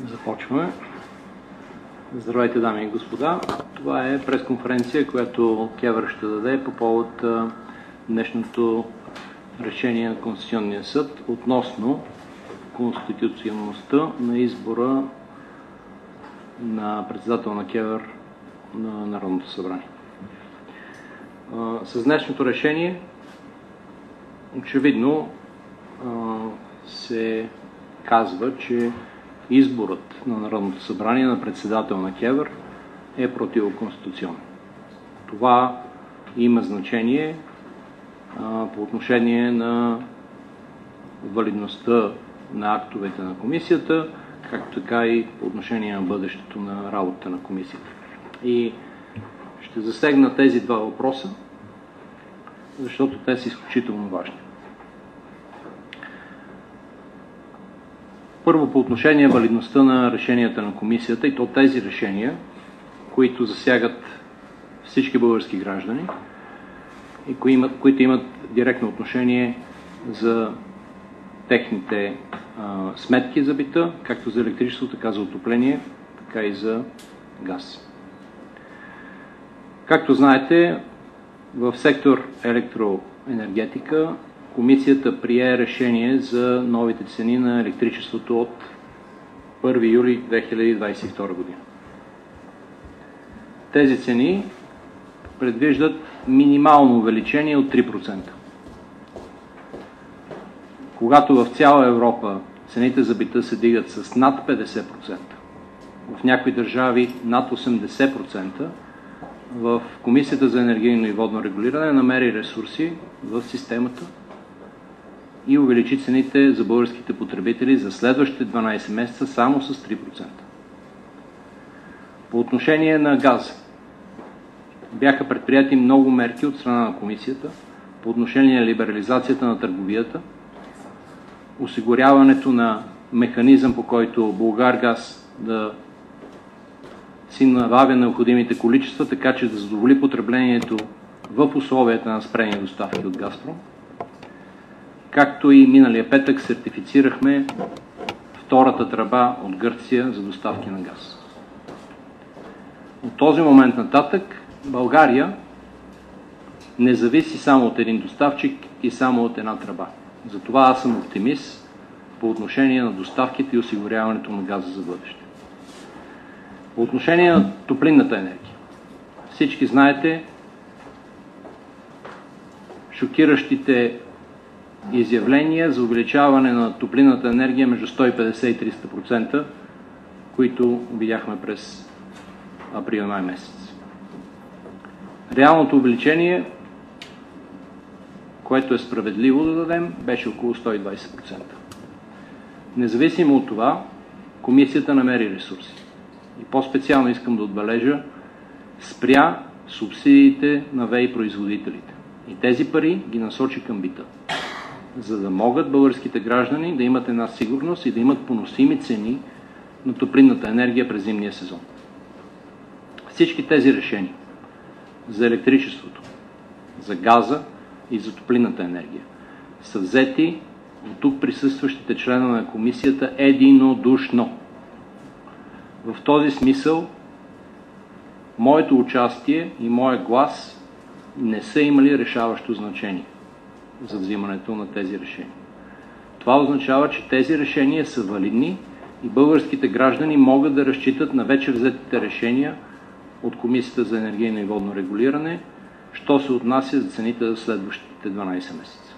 Започваме. Здравейте, дами и господа. Това е пресконференция, която КЕВР ще даде по повод днешното решение на Конституционния съд относно конституционността на избора на председател на КЕВР на Народното събрание. С днешното решение очевидно се казва, че изборът на Народното събрание на председател на КЕВР е противоконституционен. Това има значение по отношение на валидността на актовете на комисията, както така и по отношение на бъдещето на работата на комисията. И ще засегна тези два въпроса, защото те са изключително важни. Първо, по отношение валидността на решенията на комисията, и то тези решения, които засягат всички български граждани и които имат директно отношение за техните сметки за бита, както за електричество, така за отопление, така и за газ. Както знаете, в сектор електроенергетика комисията прие решение за новите цени на електричеството от 1 юли 2022 година. Тези цени предвиждат минимално увеличение от 3%. Когато в цяла Европа цените за бита се дигат с над 50%, в някои държави над 80%, в Комисията за енергийно и водно регулиране намери ресурси в системата и увеличи цените за българските потребители за следващите 12 месеца само с 3%. По отношение на газа бяха предприяти много мерки от страна на комисията по отношение на либерализацията на търговията, осигуряването на механизъм, по който Булгаргаз да си набавя необходимите количества, така че да задоволи потреблението в условията на спрени доставки от Газпром. Както и миналия петък сертифицирахме втората тръба от Гърция за доставки на газ. От този момент нататък България не зависи само от един доставчик и само от една тръба. Затова аз съм оптимист по отношение на доставките и осигуряването на газа за бъдеще. По отношение на топлинната енергия. Всички знаете шокиращите изявления за увеличаване на топлинната енергия между 150 и 300%, които видяхме през април-май месец. Реалното увеличение, което е справедливо да дадем, беше около 120%. Независимо от това, комисията намери ресурси. И по-специално искам да отбележа, спря субсидиите на ВЕИ производителите. И тези пари ги насочи към бита, за да могат българските граждани да имат една сигурност и да имат поносими цени на топлинната енергия през зимния сезон. Всички тези решения за електричеството, за газа и за топлинната енергия са взети от тук присъстващите членове на комисията единодушно. В този смисъл моето участие и моят глас не са имали решаващо значение за взимането на тези решения. Това означава, че тези решения са валидни и българските граждани могат да разчитат на вече взетите решения от Комисията за енергийно и водно регулиране, що се отнася за цените за следващите 12 месеца.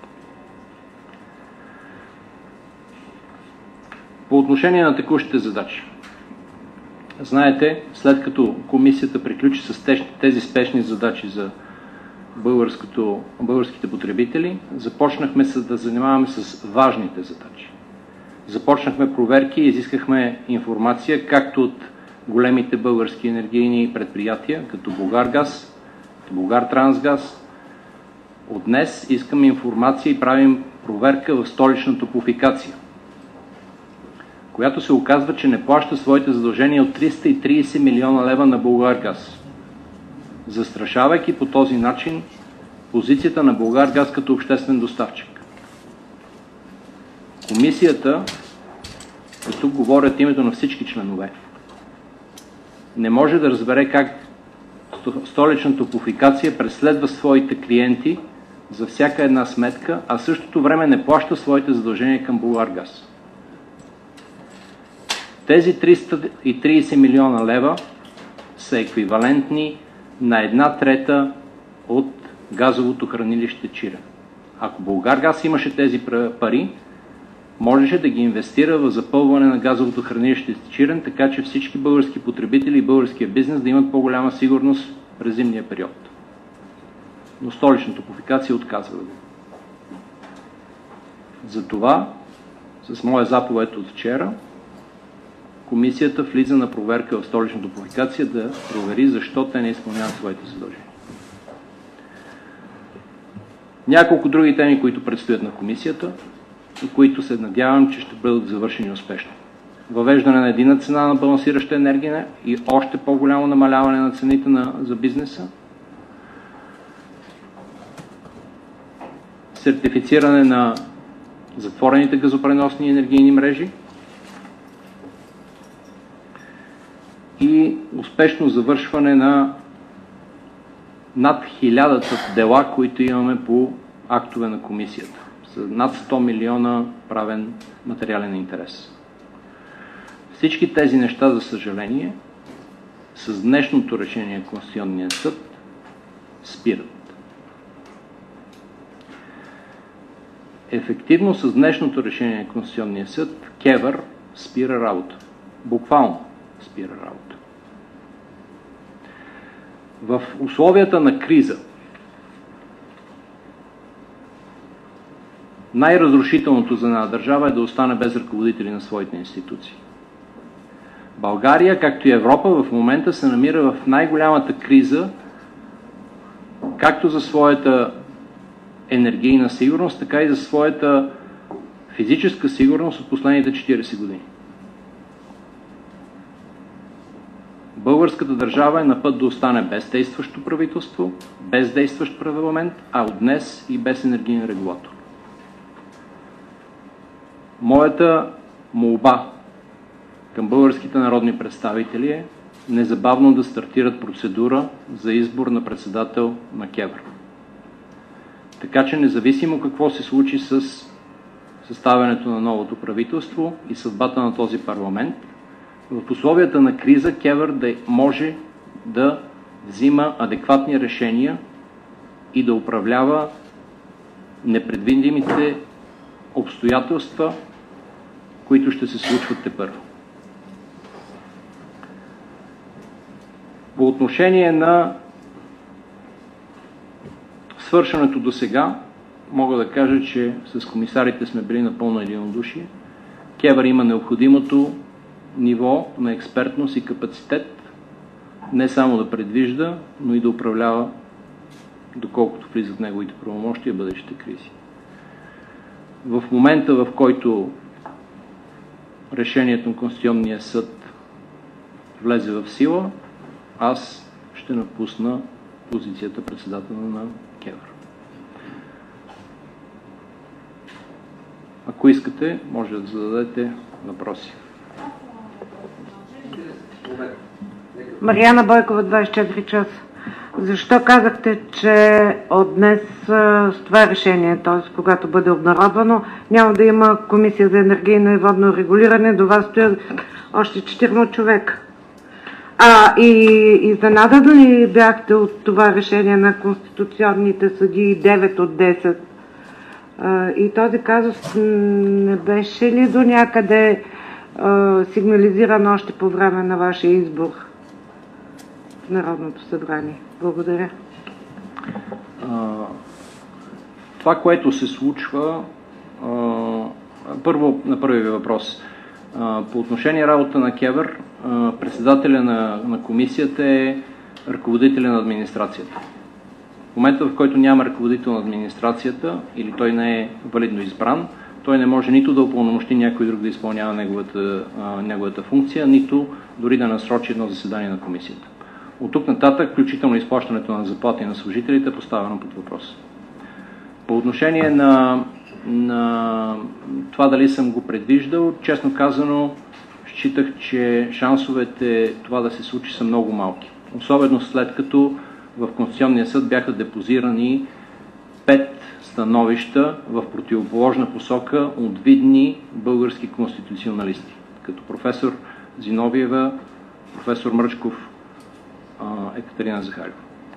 По отношение на текущите задачи. Знаете, след като комисията приключи с тези спешни задачи за българските потребители, започнахме да занимаваме с важните задачи. Започнахме проверки и изискахме информация както от големите български енергийни предприятия, като Булгаргаз, Булгартрансгаз. От днес искаме информация и правим проверка в Столична топлофикация, която се оказва, че не плаща своите задължения от 330 милиона лева на Булгаргаз, застрашавайки по този начин позицията на Булгаргаз като обществен доставчик. Комисията И тук говоря от името на всички членове, не може да разбере как Столична топлофикация преследва своите клиенти за всяка една сметка, а в същото време не плаща своите задължения към Булгаргаз. Тези 330 милиона лева са еквивалентни на 1/3 от газовото хранилище Чирен. Ако Булгаргаз имаше тези пари, можеше да ги инвестира в запълване на газовото хранилище Чирен, така че всички български потребители и българския бизнес да имат по-голяма сигурност през зимния период. Но Столична топлофикация отказва. Затова, с моя заповед от вчера, комисията влиза на проверка в Столична топлофикация да провери защо те не изпълняват своите задължения. Няколко други теми, които предстоят на комисията и които се надявам, че ще бъдат завършени успешно. Въвеждане на единна цена на балансираща енергия и още по-голямо намаляване на цените за бизнеса. Сертифициране на затворените газопреносни енергийни мрежи и успешно завършване на над 1000 дела, които имаме по актове на комисията. С над 100 милиона правен материален интерес. Всички тези неща, за съжаление, с днешното решение на Конституционния съд спират. Ефективно с днешното решение на Конституционния съд КЕВР спира работа. Буквално спира работа. В условията на криза най-разрушителното за една държава е да остане без ръководители на своите институции. България, както и Европа, в момента се намира в най-голямата криза, както за своята енергийна сигурност, така и за своята физическа сигурност от последните 40 години. Българската държава е на път да остане без действащо правителство, без действащ парламент, а от днес и без енергиен регулатор. Моята молба към българските народни представители е незабавно да стартират процедура за избор на председател на КЕВР. Така че независимо какво се случи с съставянето на новото правителство и съдбата на този парламент, в условията на криза КЕВР да може да взима адекватни решения и да управлява непредвидимите обстоятелства, които ще се случват тепърва. По отношение на свършеното до сега, мога да кажа, че с комисарите сме били напълно единодушие. КЕВР има необходимото ниво на експертност и капацитет не само да предвижда, но и да управлява, доколкото влизат неговите правомощия, бъдещите кризи. В момента, в който решението на Конституционния съд влезе в сила, аз ще напусна позицията председател на КЕВР. Ако искате, може да зададете въпроси. Мариана Бойкова, 24 часа. Защо казахте, че от днес с това решение, т.е. когато бъде обнародвано, няма да има комисия за енергийно и водно регулиране, до вас стоят още 4 човека? И изненадани ли бяхте от това решение на конституционните съдии 9 от 10? И този казус не беше ли до някъде сигнализиран още по време на вашия избор в Народното събрание? Благодаря. Това, което се случва, първо на първия въпрос. По отношение работа на КЕВР, председателя на комисията е ръководителя на администрацията. В момента, в който няма ръководител на администрацията или той не е валидно избран, той не може нито да упълномощи някой друг да изпълнява неговата функция, нито дори да насрочи едно заседание на комисията. От тук нататък, включително изплащането на заплати на служителите, е поставено под въпрос. По отношение на на това дали съм го предвиждал, честно казано, считах, че шансовете това да се случи са много малки. Особено след като в Конституционния съд бяха депозирани 5 становища в противоположна посока от видни български конституционалисти, като професор Зиновиева, професор Мръчков, Екатерина Захариева.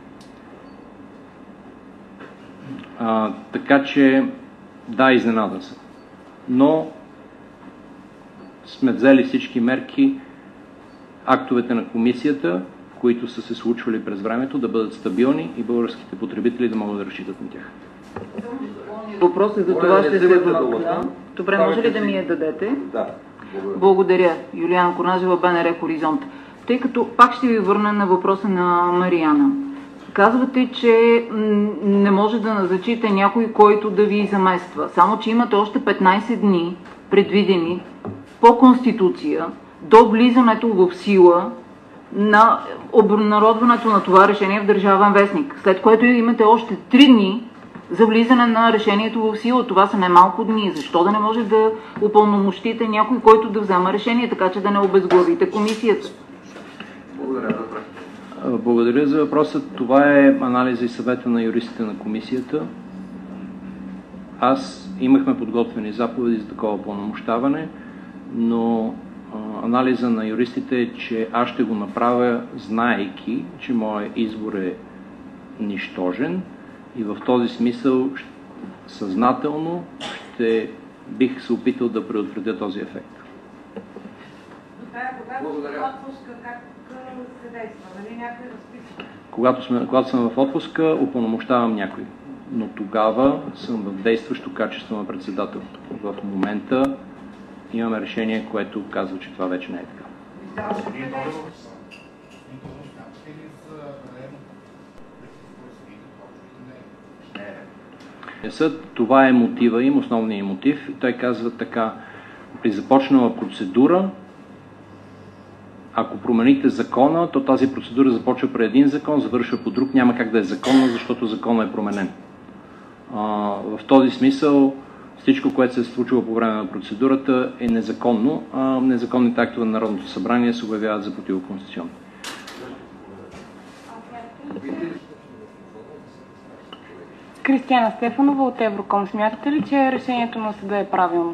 Така че, да, изненадан съм. Но сме взели всички мерки, актовете на комисията, които са се случвали през времето, да бъдат стабилни и българските потребители да могат да разчитат на тях. Въпросът за това ще се вмъкна. Добре, може ли да ми я дадете? Да. Благодаря. Юлиана Корнажева, БНР Хоризонт. Тъй като пак ще ви върна на въпроса на Мариана. Казвате, че не може да назначите някой, който да ви замества. Само, че имате още 15 дни предвидени по Конституция до влизането в сила на обнародването на това решение в Държавен вестник. След което имате още 3 дни за влизане на решението в сила. Това са немалко дни. Защо да не може да упълномощите някой, който да взема решение, така че да не обезглавите комисията? Благодаря за въпроса. Това е анализа и съвета на юристите на комисията. Аз имахме подготвени заповеди за такова пълномощаване, но анализа на юристите е, че аз ще го направя, знаейки, че моят избор е нищожен и в този смисъл съзнателно бих се опитал да предотвратя този ефект. Когато съм в отпуска, упълномощавам някой. Но тогава съм в действащо качество на председател. В момента имаме решение, което казва, че това вече не е така. Това е мотива им, основният мотив. Той казва така: при започнала процедура, ако промените закона, то тази процедура започва при един закон, завършва по друг, няма как да е законно, защото законът е променен. В този смисъл всичко, което се е случило по време на процедурата, е незаконно, а незаконните актове на Народното събрание се обявяват за противоконституционни. Кристияна Стефанова от Евроком. Смятате ли, че решението на съда е правилно?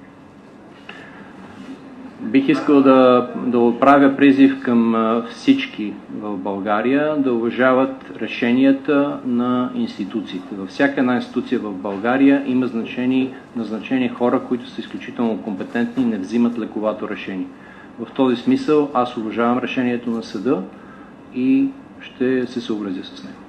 Бих искал да отправя призив към всички в България да уважават решенията на институциите. Във всяка една институция в България има назначени хора, които са изключително компетентни и не взимат лековато решение. В този смисъл аз уважавам решението на съда и ще се съобразя с него.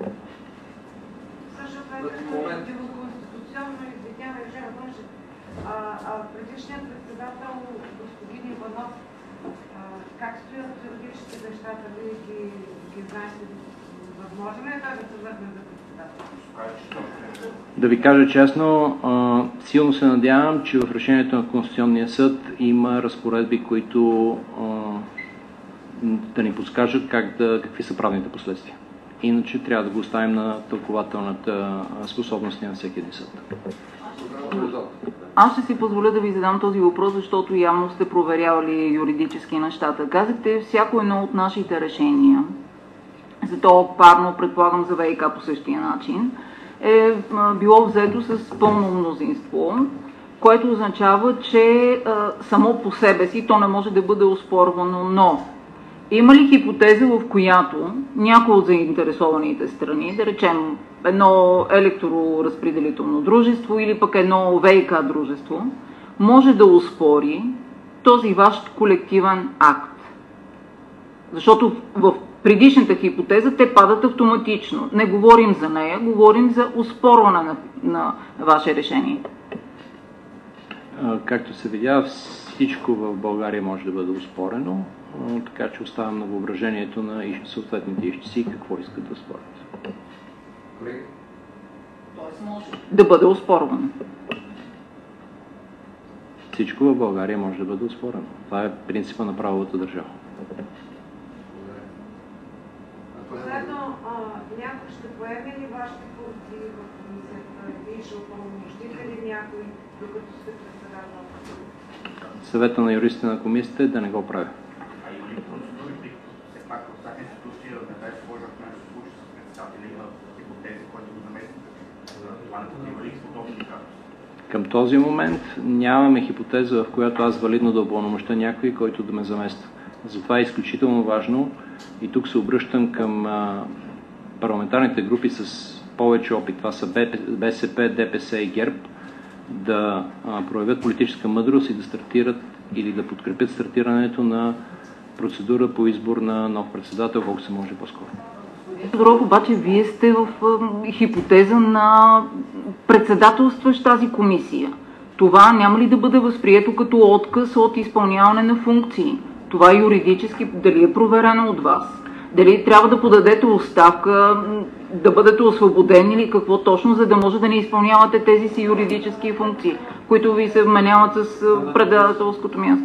Предишният председател, господин Иванов, как стоят юридическите нещата, вие ги знаете? Възможно ли е да се върне за председател? Да ви кажа честно, силно се надявам, че в решението на Конституционния съд има разпоредби, които да ни подскажат какви са правните последствия. Иначе трябва да го оставим на тълкователната способност на всеки един съд. Аз ще си позволя да ви задам този въпрос, защото явно сте проверявали юридически нещата. Казахте, всяко едно от нашите решения, за то парно, предполагам за ВиК по същия начин, е било взето с пълно мнозинство, което означава, че само по себе си то не може да бъде оспорвано, но има ли хипотеза, в която някой от заинтересованите страни, да речем едно електроразпределително дружество или пък едно ВиК дружество, може да оспори този ваш колективен акт? Защото в предишната хипотеза те падат автоматично. Не говорим за нея, говорим за оспорване на ваше решение. Както се видя, всичко в България може да бъде оспорено, така че оставям на въображението на съответните ищци какво искат да спорят. Тоест може да бъде оспорвано. Всичко в България може да бъде оспорено. Това е принципа на правовата държава. Последно, някой ще поеме ли вашите функции в комисията? ще упълномощите ли някой, докато сте председател? Съвета на юристите на комисията е да не го правя. А има ли процедури, тъй като все пак в всяка институция не бе сложа в нещо случай с председателя, има хипотези, който го замести? Това не има ли подобни казуси? Към този момент нямаме хипотеза, в която аз валидно да упълномощя някой, който да ме замества. Затова е изключително важно и тук се обръщам към парламентарните групи с повече опит. Това са БСП, ДПС и ГЕРБ, да проявят политическа мъдрост и да стартират или да подкрепят стартирането на процедура по избор на нов председател, колко се може по-скоро. Тодоров, обаче вие сте в хипотеза на председателстващ тази комисия. Това няма ли да бъде възприето като отказ от изпълняване на функции? Това юридически дали е проверено от вас? Дали трябва да подадете оставка, да бъдете освободени или какво точно, за да може да не изпълнявате тези си юридически функции, които ви се вменяват с председателското място?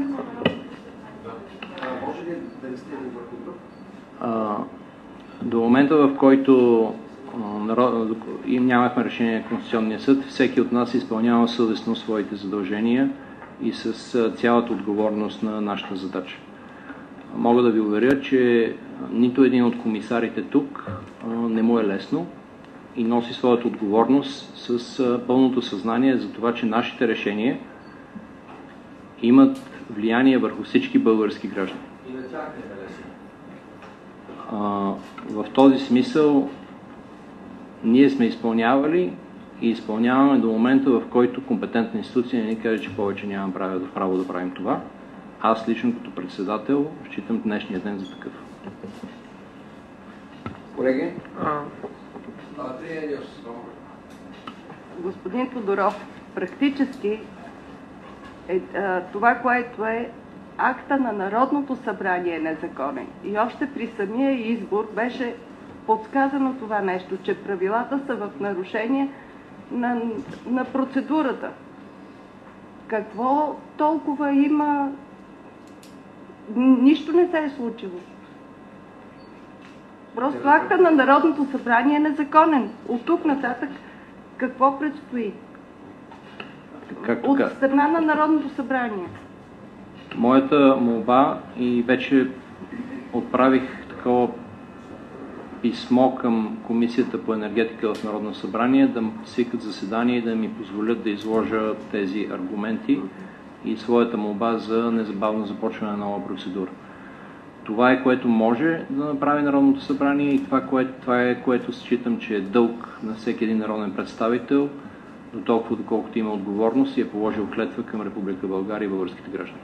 Може ли да не стигне върху друг? До момента, в който нямахме решение на Конституционния съд, всеки от нас изпълнява съвестно своите задължения и с цялата отговорност на нашата задача. Мога да ви уверя, че нито един от комисарите тук не му е лесно и носи своята отговорност с пълното съзнание за това, че нашите решения имат влияние върху всички български граждани. И на тях не е лесно. В този смисъл ние сме изпълнявали и изпълняваме до момента, в който компетентна институция не ни каже, че повече нямам право да правим това. Аз лично като председател считам днешния ден за такъв. Колеги? Господин Тодоров, практически това, което е акта на Народното събрание е незаконен. И още при самия избор беше подсказано това нещо, че правилата са в нарушение на процедурата. Какво толкова има? Нищо не се е случило. Просто акта на Народното събрание е незаконен. От тук нататък какво предстои? От страна на Народното събрание. Моята молба, и вече отправих такова писмо към Комисията по енергетика в Народно събрание, да свикат заседание и да ми позволят да изложа тези аргументи и своята молба за незабавно започване на нова процедура. Това е, което може да направи Народното събрание и това е, което считам, че е дълг на всеки един народен представител, до толкова, доколкото има отговорност и е положил клетва към Република България и българските граждани.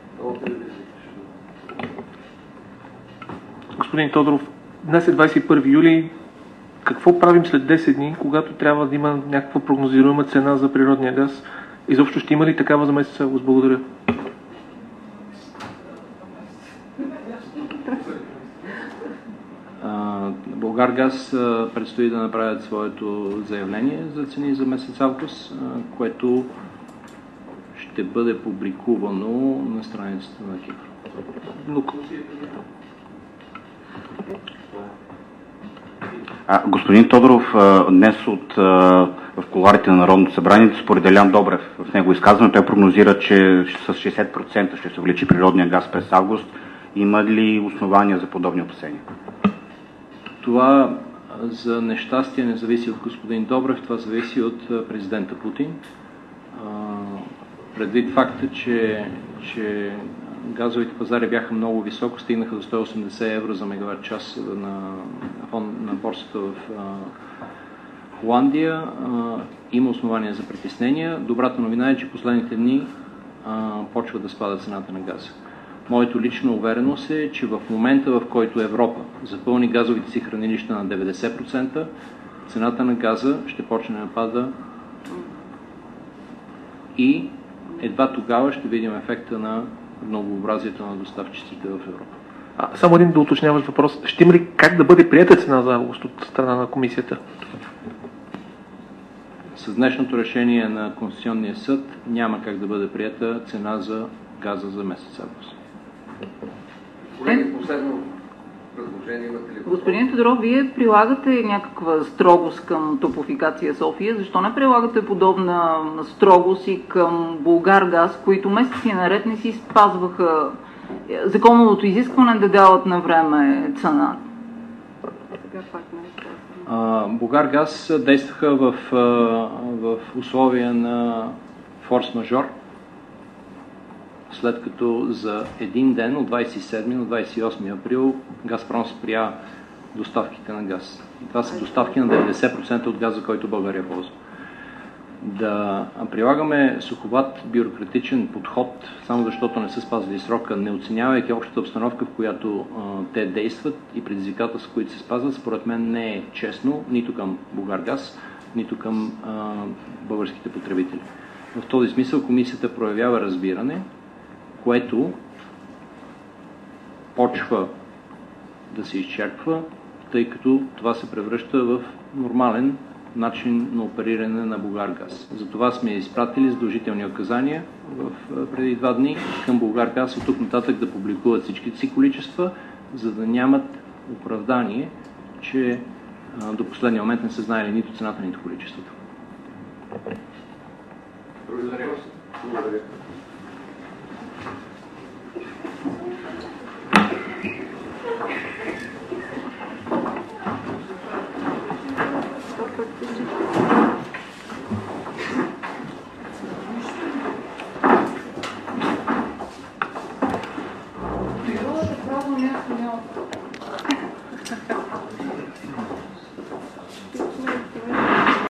Господин Тодоров, днес е 21 юли. Какво правим след 10 дни, когато трябва да има някаква прогнозируема цена за природния газ? Изобщо ще има ли такава за месец август? Благодаря. Булгаргаз предстои да направят своето заявление за цени за месец август, което ще бъде публикувано на страницата на Кипър. Господин Тодоров, днес в кулоарите на Народното събрание, според Делян Добрев, в него изказване, той прогнозира, че с 60% ще се увеличи природния газ през август. Има ли основания за подобни опасения? Това за нещастие не зависи от господин Добрев, това зависи от президента Путин. Предвид факта, че газовите пазари бяха много високо, стигнаха до 180 евро за мегаватт час на борсата в Холандия, има основания за притеснения. Добрата новина е, че последните дни почва да спада цената на газа. Моето лично увереност е, че в момента, в който Европа запълни газовите си хранилища на 90%, цената на газа ще почне да пада и едва тогава ще видим ефекта на многообразието на доставчиците в Европа. Само един да уточняваш въпрос. Ще има ли как да бъде приета цена за август от страна на комисията? С днешното решение на Конституционния съд няма как да бъде приета цена за газа за месец август. Колеги, последно. предложение имате ли? Господин Тодоров, вие прилагате някаква строгост към Топлофикация София. Защо не прилагате подобна строгост и към Булгаргаз, които месеци наред не си спазваха законовото изискване да дават на време цена? Булгаргаз действаха в условия на форс-мажор, след като за един ден от 27 на 28 април Газпром спря доставките на газ. И това са доставки на 90% от газа, който България ползва. Да прилагаме суховат бюрократичен подход, само защото не са спазили срока, не оценявайки общата обстановка, в която те действат и предизвикателства, които се спазват, според мен не е честно нито към Булгаргаз, нито към българските потребители. В този смисъл комисията проявява разбиране, което почва да се изчерпва, тъй като това се превръща в нормален начин на опериране на Булгаргаз. Затова сме изпратили задължителни указания преди 2 дни към Булгаргаз от тук нататък да публикуват всичките си количества, за да нямат оправдание, че до последния момент не са знаели нито цената, нито количеството. Благодаря. Правилата право място няма.